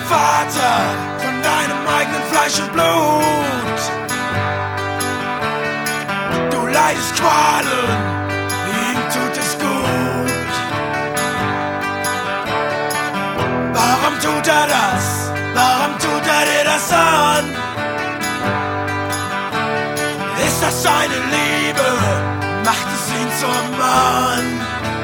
Vater von deinem eigenen Fleisch und Blut. Du leidest Qualen, ihm tut es gut. Warum tut er das? Warum tut er dir das an? Ist das seine Liebe? Macht es ihn zum Mann?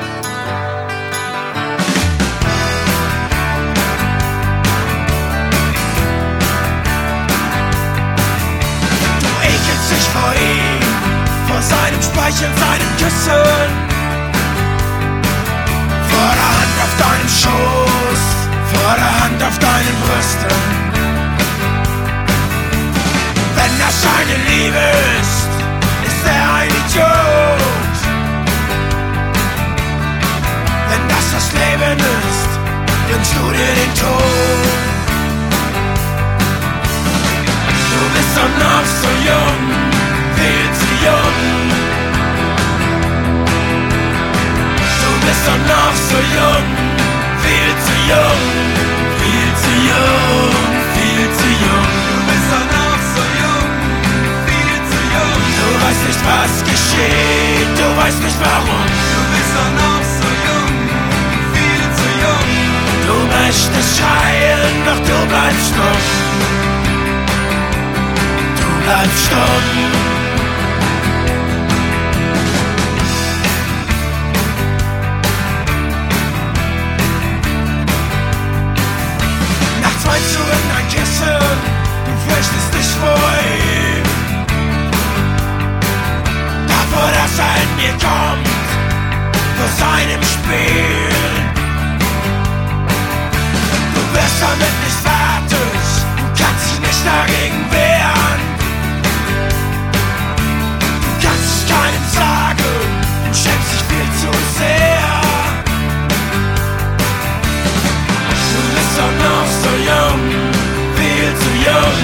Vor ihm, vor seinem Speichel, seinen Küssen, vor der Hand auf deinem Schoß, vor der Hand auf deinen Brüsten. Wenn das seine Liebe ist er ein Idiot. Wenn das Leben ist, wünschst du dir den Tod. Du bist doch noch so jung, viel zu jung. Du bist doch noch so jung, viel zu jung, viel zu jung, viel zu jung. Du bist doch noch so jung, viel zu jung. Du weißt nicht, was geschieht, du weißt nicht warum. Du bist doch noch so jung, viel zu jung. Du möchtest schreien, doch du bleibst stumm. Du bleibst stumm. Meinst du in dein Kissen, du fürchtest dich vor ihm. Davor, dass er in dir kommt, vor seinem Spiel. Du wirst damit nicht fertig, du kannst dich nicht dagegen wehren. Du kannst es keinem sagen, du schämst dich viel zu sehr. Du bist doch noch so jung, viel zu jung.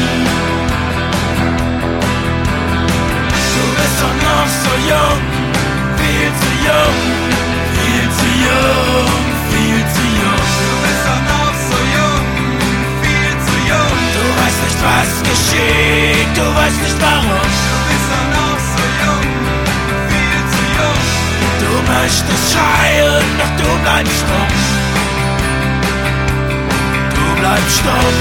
Du bist doch noch so jung, viel zu jung, viel zu jung, viel zu jung. Du bist doch noch so jung, viel zu jung. Du weißt nicht, was geschieht, du weißt nicht warum. Du bist doch noch so jung, viel zu jung. Du möchtest schreien, doch du bleibst stumm. Bleib stumm.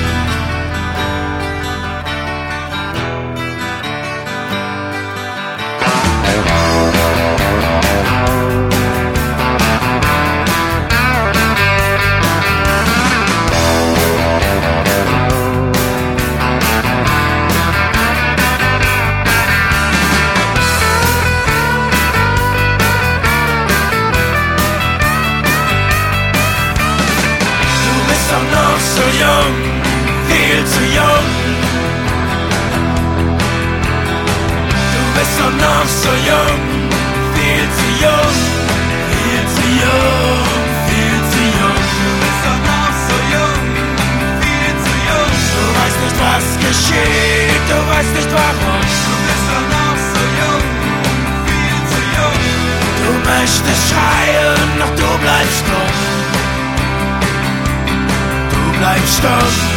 So jung, viel zu jung. Du bist doch noch so jung, viel zu jung, viel zu jung, viel zu jung. Du bist doch noch so jung, viel zu jung. Du weißt nicht, was geschieht, du weißt nicht warum. Du bist doch noch so jung, viel zu jung. Du möchtest schreien, doch du bleibst stumm. Bleib stumm.